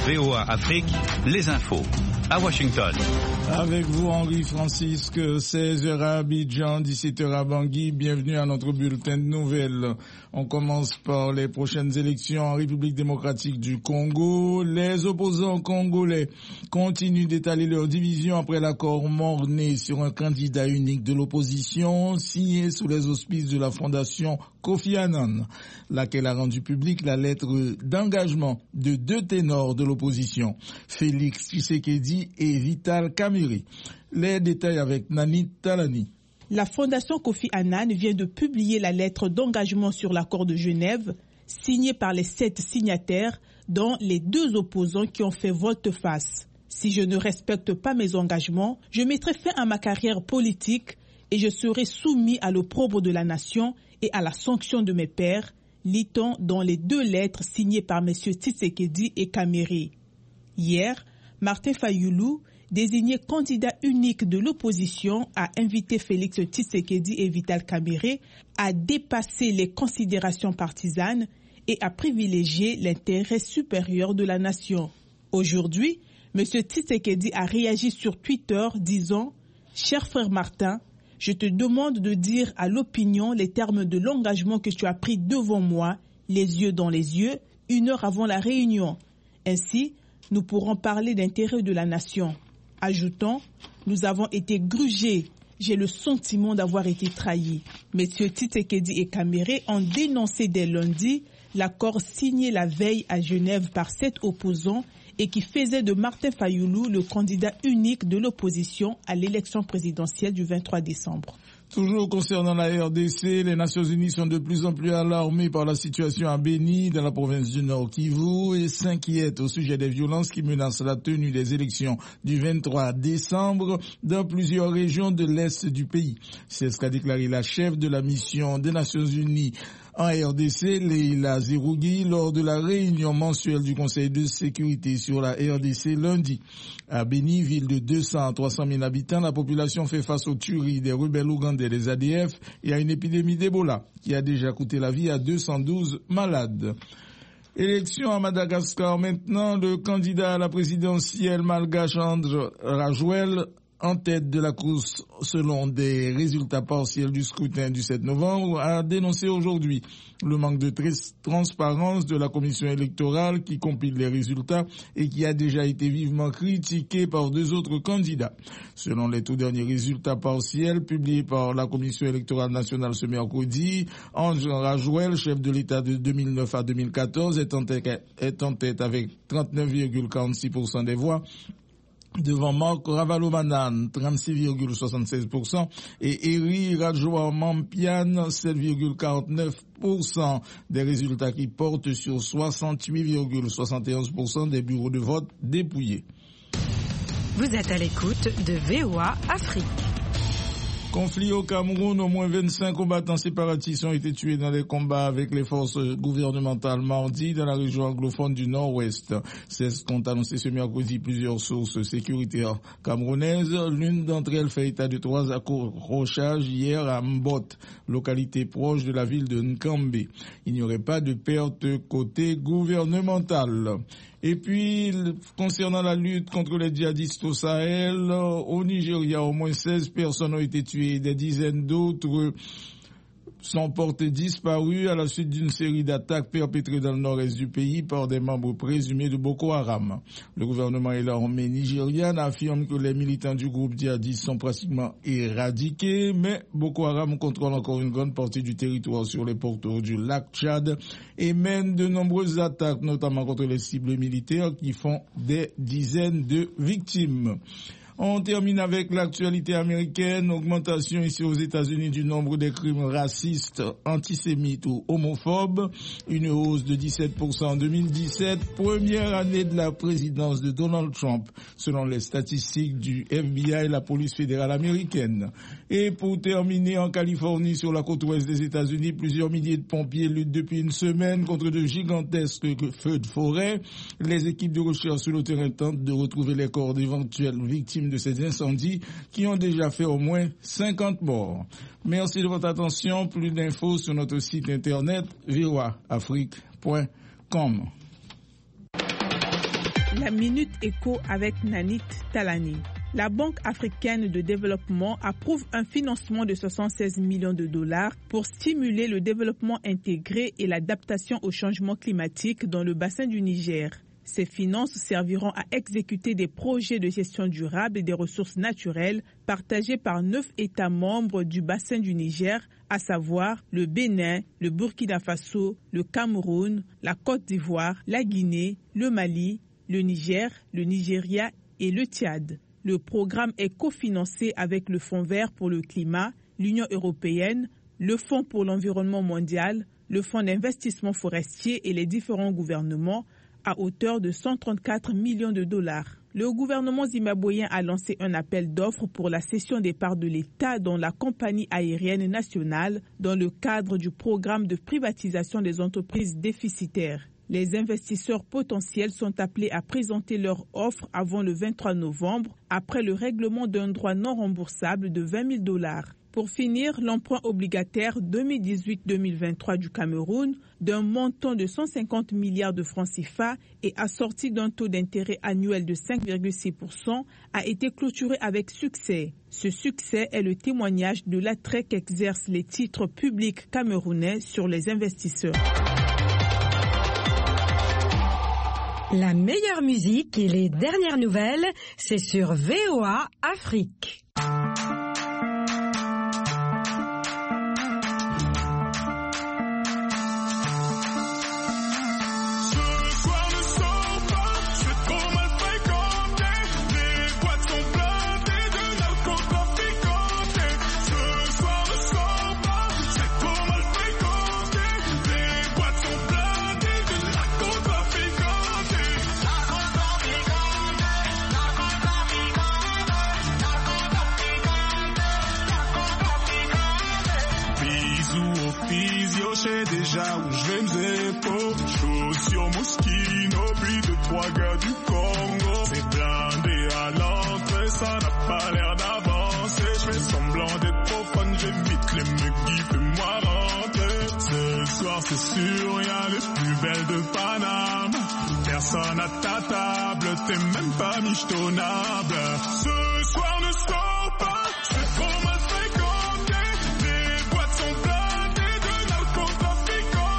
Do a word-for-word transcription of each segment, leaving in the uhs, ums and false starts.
V O A Afrique, les infos. À Washington. Avec vous, Henri-Francisque, seize heures à Abidjan, dix-sept heures à Bangui. Bienvenue à notre bulletin de nouvelles. On commence par les prochaines élections en République démocratique du Congo. Les opposants congolais continuent d'étaler leur division après l'accord morné sur un candidat unique de l'opposition signé sous les auspices de la fondation Kofi Annan, laquelle a rendu publique la lettre d'engagement de deux ténors de l'opposition, Félix Tshisekedi et Vital Kamerhe. Les détails avec Nani Talani. La fondation Kofi Annan vient de publier la lettre d'engagement sur l'accord de Genève, signée par les sept signataires, dont les deux opposants qui ont fait volte-face. Si je ne respecte pas mes engagements, je mettrai fin à ma carrière politique et je serai soumis à l'opprobre de la nation et à la sanction de mes pairs, lit-on dans les deux lettres signées par M. Tshisekedi et Kamerhe. Hier, Martin Fayulu, désigné candidat unique de l'opposition, a invité Félix Tshisekedi et Vital Kamerhe à dépasser les considérations partisanes et à privilégier l'intérêt supérieur de la nation. Aujourd'hui, M. Tshisekedi a réagi sur Twitter disant « Cher frère Martin, je te demande de dire à l'opinion les termes de l'engagement que tu as pris devant moi, les yeux dans les yeux, une heure avant la réunion. Ainsi, nous pourrons parler d'intérêt de la nation. » Ajoutons, nous avons été grugés. J'ai le sentiment d'avoir été trahis. Messieurs Tshisekedi et Kamerhe ont dénoncé dès lundi l'accord signé la veille à Genève par sept opposants et qui faisait de Martin Fayulu le candidat unique de l'opposition à l'élection présidentielle du vingt-trois décembre. Toujours concernant la R D C, les Nations Unies sont de plus en plus alarmées par la situation à Beni, dans la province du Nord Kivu, et s'inquiètent au sujet des violences qui menacent la tenue des élections du vingt-trois décembre dans plusieurs régions de l'Est du pays. C'est ce qu'a déclaré la chef de la mission des Nations Unies en R D C, Leila Zerougui, lors de la réunion mensuelle du Conseil de sécurité sur la R D C lundi. À Beni, ville de deux cents à trois cent mille habitants, la population fait face aux tueries des rebelles ougandais des A D F et à une épidémie d'Ebola qui a déjà coûté la vie à deux cent douze malades. Élection à Madagascar maintenant, le candidat à la présidentielle malgache André Rajoelina, en tête de la course selon des résultats partiels du scrutin du sept novembre, a dénoncé aujourd'hui le manque de transparence de la commission électorale qui compile les résultats et qui a déjà été vivement critiqué par deux autres candidats. Selon les tout derniers résultats partiels publiés par la commission électorale nationale ce mercredi, André Rajoelina, chef de l'État de deux mille neuf à deux mille quatorze, est en tête, est en tête avec trente-neuf virgule quarante-six pour cent des voix, devant Marc Ravalomanana, trente-six virgule soixante-seize pour cent, et Eri Rajoelina, sept virgule quarante-neuf pour cent des résultats qui portent sur soixante-huit virgule soixante et onze pour cent des bureaux de vote dépouillés. Vous êtes à l'écoute de V O A Afrique. Conflit au Cameroun, au moins vingt-cinq combattants séparatistes ont été tués dans les combats avec les forces gouvernementales mardi dans la région anglophone du Nord-Ouest. C'est ce qu'ont annoncé ce mercredi plusieurs sources sécuritaires camerounaises. L'une d'entre elles fait état de trois accrochages hier à Mbot, localité proche de la ville de Nkambe. Il n'y aurait pas de perte côté gouvernemental. Et puis, concernant la lutte contre les djihadistes au Sahel, au Nigeria, au moins seize personnes ont été tuées, des dizaines d'autres sont portés disparus à la suite d'une série d'attaques perpétrées dans le nord-est du pays par des membres présumés de Boko Haram. Le gouvernement et l'armée nigériane affirment que les militants du groupe djihadiste sont pratiquement éradiqués, mais Boko Haram contrôle encore une grande partie du territoire sur les pourtours du lac Tchad et mène de nombreuses attaques, notamment contre les cibles militaires qui font des dizaines de victimes. On termine avec l'actualité américaine, augmentation ici aux États-Unis du nombre des crimes racistes, antisémites ou homophobes, une hausse de dix-sept pour cent en deux mille dix-sept, première année de la présidence de Donald Trump, selon les statistiques du F B I et la police fédérale américaine. Et pour terminer, en Californie, sur la côte ouest des États-Unis, plusieurs milliers de pompiers luttent depuis une semaine contre de gigantesques feux de forêt. Les équipes de recherche sur le terrain tentent de retrouver les corps d'éventuelles victimes de ces incendies qui ont déjà fait au moins cinquante morts. Merci de votre attention. Plus d'infos sur notre site internet v o a afrique point com. La Minute Éco avec Nanit Talani. La Banque africaine de développement approuve un financement de soixante-seize millions de dollars pour stimuler le développement intégré et l'adaptation au changement climatique dans le bassin du Niger. Ces finances serviront à exécuter des projets de gestion durable des ressources naturelles partagés par neuf États membres du bassin du Niger, à savoir le Bénin, le Burkina Faso, le Cameroun, la Côte d'Ivoire, la Guinée, le Mali, le Niger, le Nigeria et le Tchad. Le programme est cofinancé avec le Fonds vert pour le climat, l'Union européenne, le Fonds pour l'environnement mondial, le Fonds d'investissement forestier et les différents gouvernements, à hauteur de cent trente-quatre millions de dollars. Le gouvernement zimbabwéen a lancé un appel d'offres pour la cession des parts de l'État dans la compagnie aérienne nationale dans le cadre du programme de privatisation des entreprises déficitaires. Les investisseurs potentiels sont appelés à présenter leur offre avant le vingt-trois novembre, après le règlement d'un droit non remboursable de vingt mille dollars. Pour finir, l'emprunt obligataire deux mille dix-huit deux mille vingt-trois du Cameroun, d'un montant de cent cinquante milliards de francs C F A et assorti d'un taux d'intérêt annuel de cinq virgule six pour cent, a été clôturé avec succès. Ce succès est le témoignage de l'attrait qu'exercent les titres publics camerounais sur les investisseurs. La meilleure musique et les dernières nouvelles, c'est sur V O A Afrique. Déjà où je vais m'zépo, chaussures Moschino, puis deux, trois gars du Congo. C'est blindé à l'entrée, ça n'a pas l'air d'avancer. Je fais semblant d'être profane, j'évite les mecs qui font-moi rentrer. Ce soir c'est sûr, y'a les plus belles de Paname. Personne à ta table, t'es même pas michetonnable. Ce soir ne sors pas, c'est trop mal fréquenté. Les boîtes sont blindées de narcotrafic.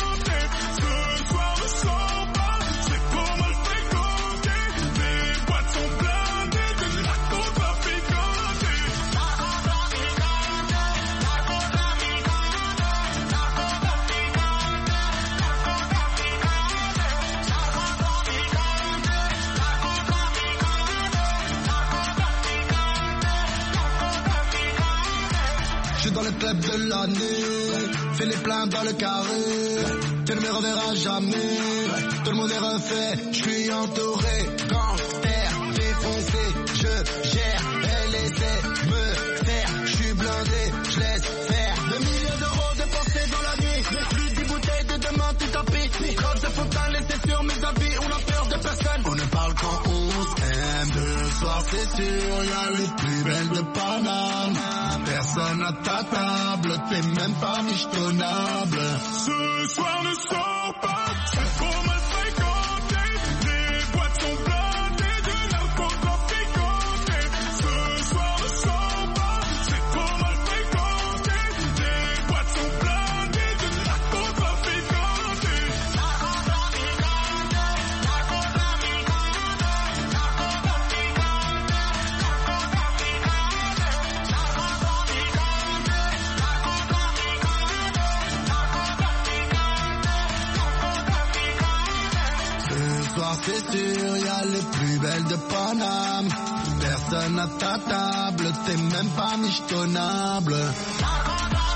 Dans le club de l'année, fais les pleins dans le carré, tu ne me reverras jamais, tout le monde est refait, je suis entouré, gangster, défoncé, je gère, elle essaie de me faire, je suis blindé, je laisse faire, des milliers d'euros dépensés dans la nuit, mais plus dix bouteilles de demain tout tapis, grave de fontaine laissé sur mes habits, on a peur de personne, on ne parle quand on s'aime, ce soir c'est sûr, y'a les plus belles de Paname. Personne à ta table, t'es même pas michetonnable. Ce soir ne sors pas, c'est trop mal fréquenté. Les boîtes sont blindées de narcotrafiquantés. Ce soir ne sors pas, c'est trop mal fréquenté. Les boîtes sont blindées de narcotrafiquantés. C'est sûr, y'a les plus belles de Paname. Personne à ta table, t'es même pas michetonnable.